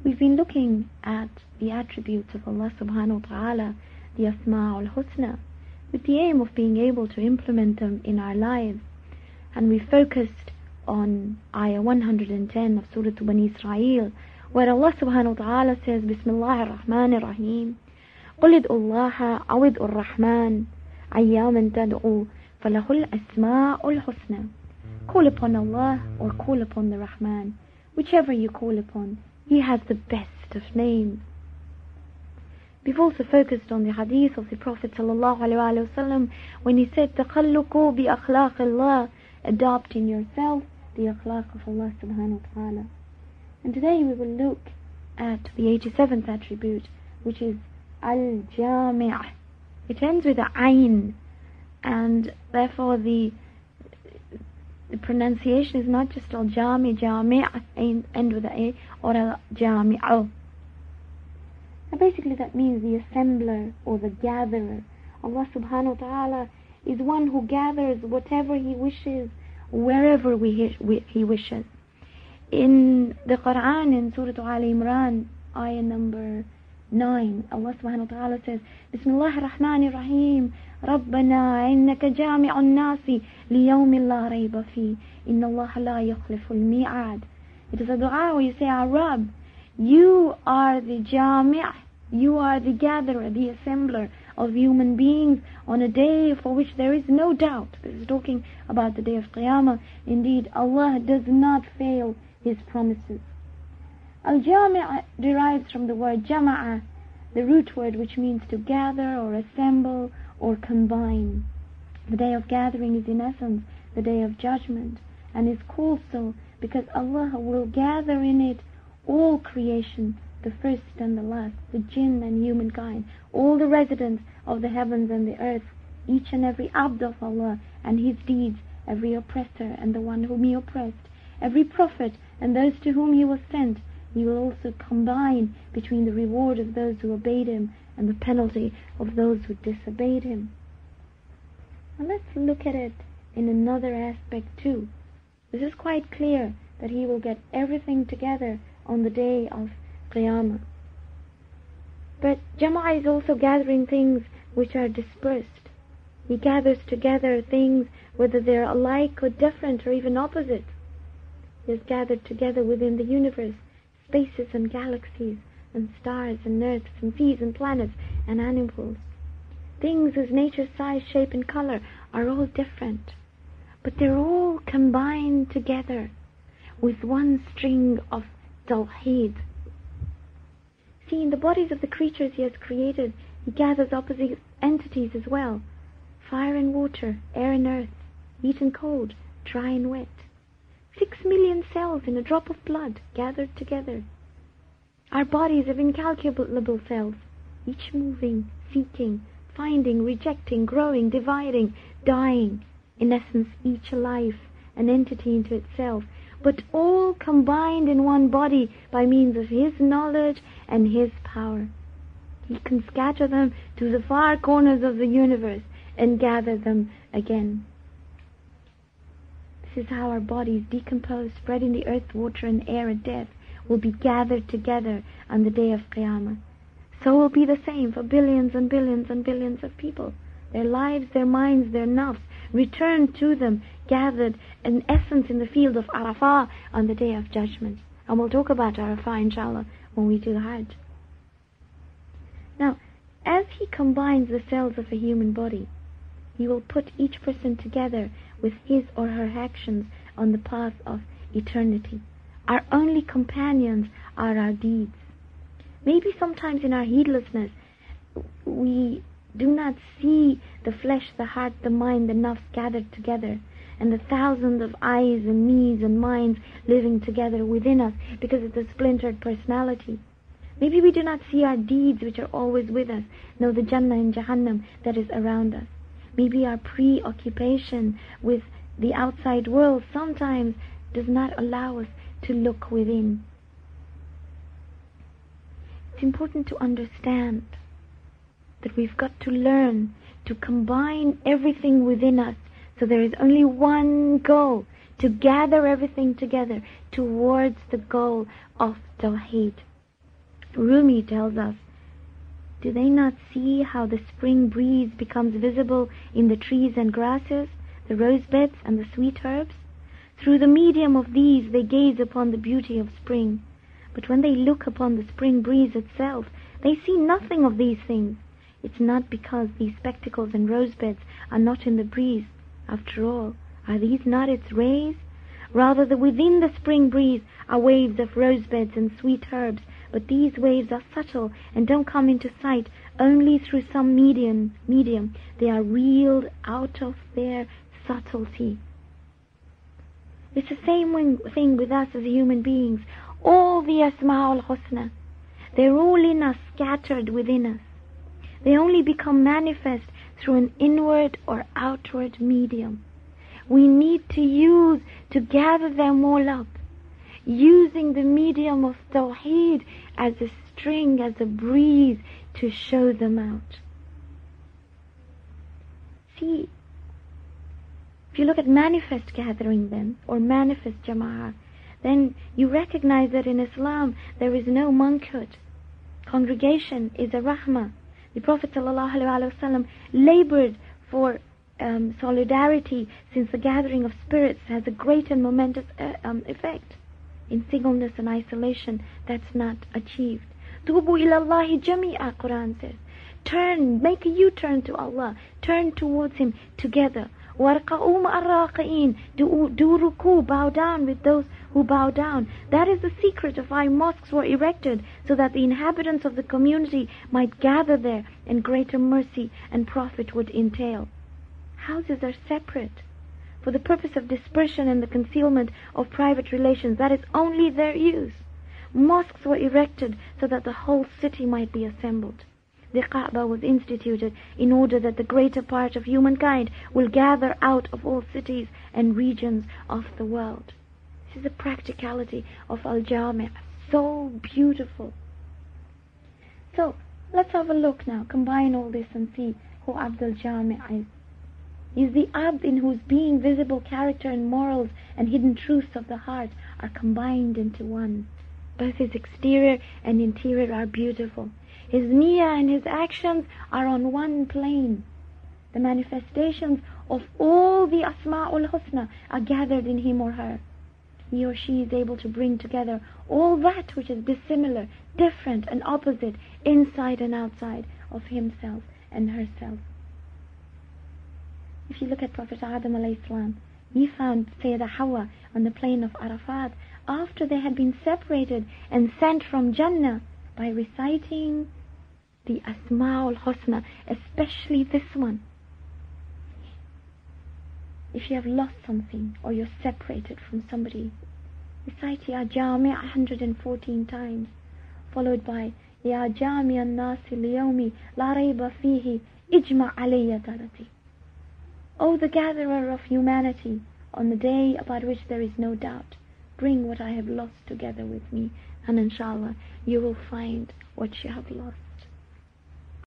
We've been looking at the attributes of Allah subhanahu wa ta'ala, the Asma'ul Husna, with the aim of being able to implement them in our lives. And we focused on ayah 110 of Surah Bani Israel, where Allah subhanahu wa ta'ala says, Bismillah ar-Rahman ar-Rahim, قُلِ ادْعُوا اللَّهَ أَوِ ادْعُوا الرَّحْمَنَ أَيَّامًا تَدْعُوا فَلَهُ الْأَسْمَاءُ الْحُسْنَى. Call upon Allah or call upon the Rahman. Whichever you call upon, He has the best of names. We've also focused on the hadith of the Prophet ﷺ when he said, تَخَلُّقُوا بِأَخْلَاقِ اللَّهِ, adopt in yourself the akhlaq of Allah subhanahu wa ta'ala. And today we will look at the 87th attribute, which is Al-Jami'. It ends with a ayn, and therefore the pronunciation is not just Al-Jami', end with a A, or Al-Jami'u. Now basically that means the assembler or the gatherer. Allah subhanahu wa ta'ala is one who gathers whatever He wishes, wherever He wishes. In the Quran, in Surah Al Imran, ayah number 9, Allah subhanahu wa ta'ala says, Bismillah ar-Rahman ar-Rahim, Rabbana innaka jami'un nasi liyawmin la rayba fi, inna Allah la yukhlifu al-mi'ad. It is a dua where you say, Our Rabb, You are the Jami', You are the gatherer, the assembler of human beings on a day for which there is no doubt. This is talking about the day of Qiyamah. Indeed, Allah does not fail His promises. Al-Jami' derives from the word Jama'a, the root word which means to gather or assemble or combine. The day of gathering is in essence the day of judgment, and is called so because Allah will gather in it all creation, the first and the last, the jinn and humankind, all the residents of the heavens and the earth, each and every abd of Allah and His deeds, every oppressor and the one whom He oppressed, every prophet and those to whom He was sent. He will also combine between the reward of those who obeyed Him and the penalty of those who disobeyed Him. Now let's look at it in another aspect too. This is quite clear that He will get everything together on the day of Qiyamah. But Jama'ah is also gathering things which are dispersed. He gathers together things whether they are alike or different or even opposite. He has gathered together within the universe spaces and galaxies and stars and earths and seas and planets and animals. Things whose nature, size, shape and color are all different, but they're all combined together with one string of Tawheed. See, in the bodies of the creatures He has created, He gathers opposite entities as well. Fire and water, air and earth, heat and cold, dry and wet. 6 million cells in a drop of blood gathered together. Our bodies have incalculable cells, each moving, seeking, finding, rejecting, growing, dividing, dying. In essence, each alive, an entity into itself, but all combined in one body by means of His knowledge and His power. He can scatter them to the far corners of the universe and gather them again. This is how our bodies, decomposed, spread in the earth, water and air and death, will be gathered together on the day of Qiyamah. So will be the same for billions and billions and billions of people. Their lives, their minds, their nafs return to them, gathered in essence in the field of Arafah on the day of judgment. And we'll talk about Arafah inshallah when we do the Hajj. Now, as He combines the cells of a human body, He will put each person together with his or her actions on the path of eternity. Our only companions are our deeds. Maybe sometimes in our heedlessness we do not see the flesh, the heart, the mind, the nafs gathered together, and the thousands of eyes and knees and minds living together within us because of the splintered personality. Maybe we do not see our deeds which are always with us, nor the Jannah and Jahannam that is around us. Maybe our preoccupation with the outside world sometimes does not allow us to look within. It's important to understand that we've got to learn to combine everything within us, so there is only one goal, to gather everything together towards the goal of Tawheed. Rumi tells us, do they not see how the spring breeze becomes visible in the trees and grasses, the rose beds and the sweet herbs? Through the medium of these they gaze upon the beauty of spring. But when they look upon the spring breeze itself, they see nothing of these things. It's not because these spectacles and rose beds are not in the breeze. After all, are these not its rays? Rather, within the spring breeze are waves of rose beds and sweet herbs, but these waves are subtle and don't come into sight only through some medium. They are reeled out of their subtlety. It's the same thing with us as human beings. All the Asma'ul Husna, they're all in us, scattered within us. They only become manifest through an inward or outward medium. We need to gather them all up, using the medium of Tawheed as a string, as a breeze, to show them out. See, if you look at manifest gathering then, or manifest jama'ah, then you recognize that in Islam there is no monkhood. Congregation is a rahmah. The Prophet ﷺ labored for solidarity, since the gathering of spirits has a great and momentous effect. In singleness and isolation, that's not achieved. Tubu ilallahi jami'a, Quran says. Turn, make a U-turn to Allah. Turn towards Him together. وَارْقَعُوا مَعَ الرَّاقِعِينَ. Do ruku, bow down with those who bow down. That is the secret of why mosques were erected, so that the inhabitants of the community might gather there, and greater mercy and profit would entail. Houses are separate for the purpose of dispersion and the concealment of private relations. That is only their use. Mosques were erected so that the whole city might be assembled. The Kaaba was instituted in order that the greater part of humankind will gather out of all cities and regions of the world. This is the practicality of Al-Jami'. So beautiful. So, let's have a look now. Combine all this and see who Abd al-Jami' is. He's the Abd in whose being visible character and morals and hidden truths of the heart are combined into one. Both his exterior and interior are beautiful. His niyyah and his actions are on one plane. The manifestations of all the Asma'ul Husna are gathered in him or her. He or she is able to bring together all that which is dissimilar, different and opposite, inside and outside of himself and herself. If you look at Prophet Adam alayhi salam, he found Sayyidah Hawa on the plain of Arafat after they had been separated and sent from Jannah by reciting the Asma'ul Husna, especially this one. If you have lost something or you're separated from somebody, recite Ya Jami' 114 times, followed by Ya Jami' an-Nasi liyawmi la rayba fihi ijma' alayya darati. O the gatherer of humanity, on the day about which there is no doubt, bring what I have lost together with me, and inshallah you will find what you have lost.